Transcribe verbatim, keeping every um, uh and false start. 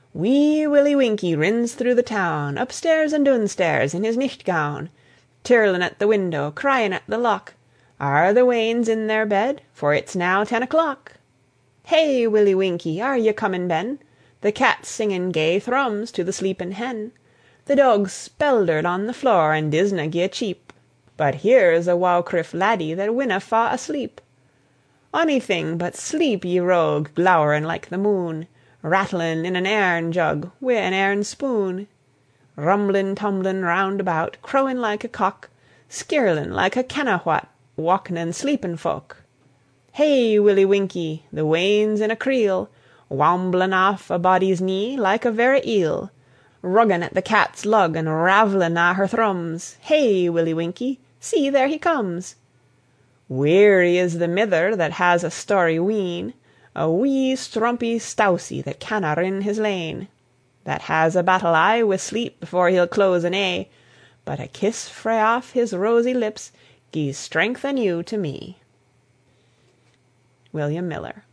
Wee Willie Winkie rins through the town, Upstairs and doonstairs, in his nicht gown, tirlin' at the window, cryin' at the lock, "Are the weans in their bed? For it's now ten o'clock." "Hey, Willie Winkie, are ye comin' ben?" The cat's singin' gay thrums to the sleepin' hen. The dog's speldered on the floor, and disna gie a cheep, But here's a waucriff laddie that winna fa' asleep. Onything but sleep, ye rogue, glow'rin' like the moon, Rattlin' in an airn jug wi' an airn spoon, Rumblin' tumblin' round about, crowin' like a cock, Skirlin' like a kenna what, wauknin' sleepin' folk. Hey, Willie Winkie, the wean's in a creel, Wamblin' aff a body's knee like a verra eel, Ruggin' at the cat's lug, and ravellin' a her thrums. Hey, Willie Winkie, see there he comes! Weary is the mither that has a story wean, A wee strumpy stousie that canna rin his lane, That has a battle aye wi' sleep before he'll close an e'e, But a kiss frae off his rosy lips gies strength anew to me. WILLIAM MILLER.